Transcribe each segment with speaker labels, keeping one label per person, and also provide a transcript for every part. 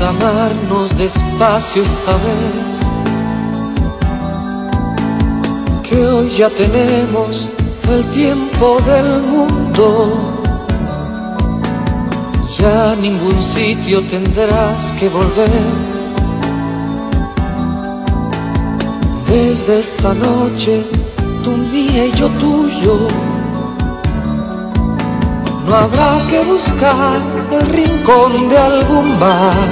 Speaker 1: amarnos despacio esta vez, que hoy ya tenemos el tiempo del mundo. Ya a ningún sitio tendrás que volver. Desde esta noche, tú mía y yo tuyo. No habrá que buscar el rincón de algún bar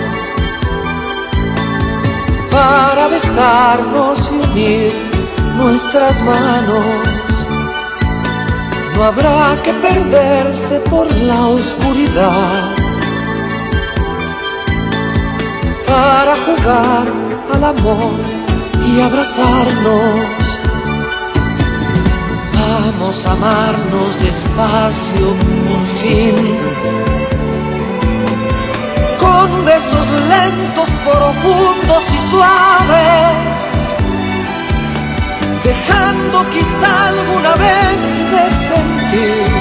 Speaker 1: para besarnos y unir nuestras manos. No habrá que perderse por la oscuridad para jugar al amor y abrazarnos. Vamos a amarnos despacio por fin, con besos lentos, profundos y suaves, dejando quizá alguna vez de sentir,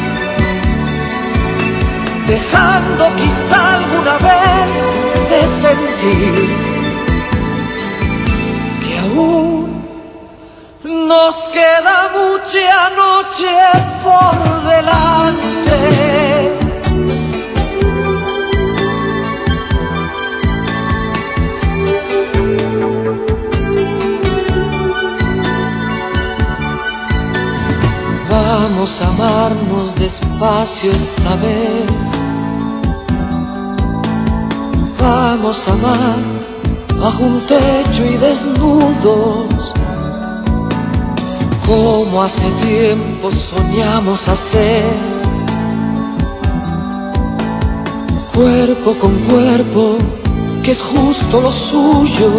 Speaker 1: dejando quizá alguna vez de sentir que aún nos queda mucha noche por delante. Vamos a amarnos despacio esta vez. Vamos a amar bajo un techo y desnudos, como hace tiempo soñamos hacer, cuerpo con cuerpo, que es justo lo suyo.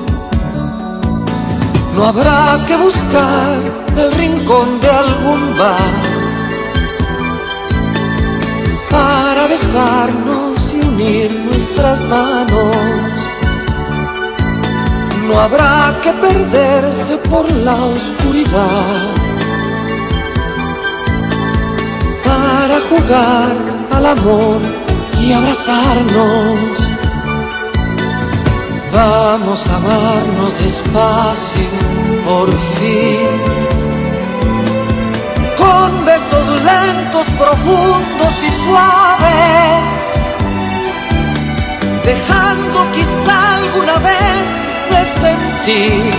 Speaker 1: No habrá que buscar el rincón de algún bar para besarnos y unir nuestras manos. No habrá que perderse por la oscuridad para jugar al amor y abrazarnos. Vamos a amarnos despacio por fin, con besos lentos, profundos y suaves, dejando quizá alguna vez de sentir,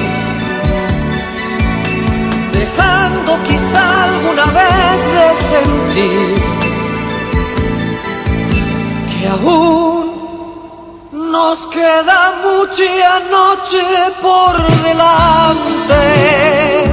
Speaker 1: dejando quizá alguna vez de sentir que aún nos queda mucha noche por delante.